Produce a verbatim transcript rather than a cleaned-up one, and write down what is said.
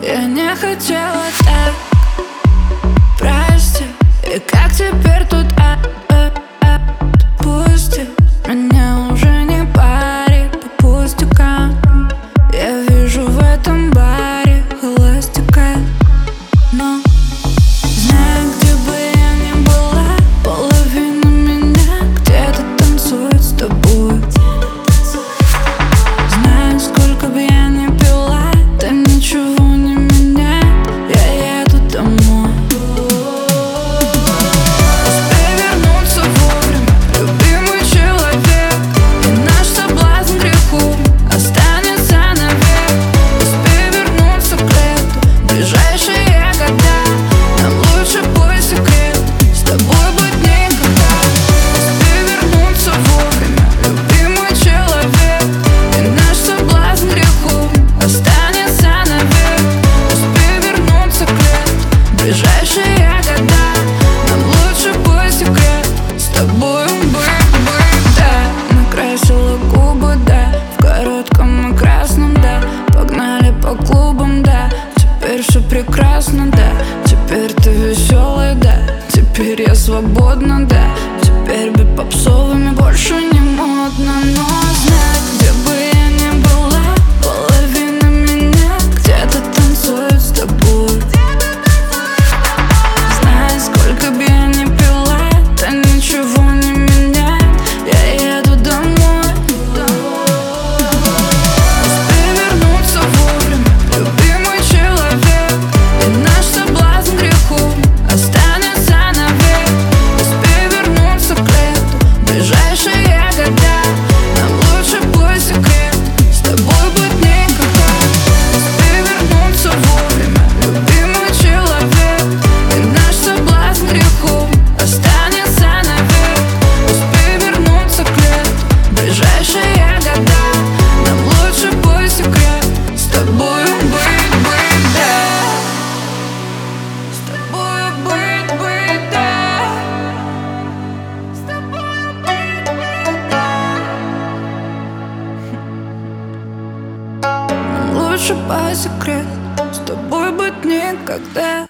Я не хотела так, прости. И как теперь тут а, а, а, отпусти? Меня уже не парит по пустякам. Я вижу в этом баре холостяка. Но знаю, где бы я ни была, половина меня где-то танцует с тобой. Знаю, сколько бы я ни пила, да ничего не меняет. Я еду домой. Успей вернуться вовремя, любимый человек, и наш соблазн греху останется навек. Успей вернуться к лету, ближайшие года. Нам лучше бой секрет, с тобой быть никогда. Успей вернуться вовремя, любимый человек, и наш соблазн греху останется навек. Успей вернуться к лету, ближайшие года. Нам лучше бой секрет, с тобой быть, быть, да. Накрасила губы, да, в коротком и красном, да. Погнали по клубам, да. Теперь все прекрасно, да. Теперь ты веселый, да. Теперь я свободна, да. Теперь быть попсовыми больше не модно. Но знай, где бы я ни была, половина меня где-то танцует с тобой. Знай, сколько бы я ни пила, да ничего не меняет. Я еду домой. Успей вернуться вовремя, любимый человек, и наш соблазн греху останется навек. Успей вернуться к лету, ближайшие года. Нам лучше бой секрет, с тобой быть никогда. Успей вернуться вовремя, любимый человек, и наш соблазн греху останется навек. Успей вернуться к лету, ближайшие года. Нам лучше бой секрет, с тобой быть, быть, да. С тобой быть, быть, да. С тобой быть, быть, да. Нам лучше по секрету, с тобой быть никогда.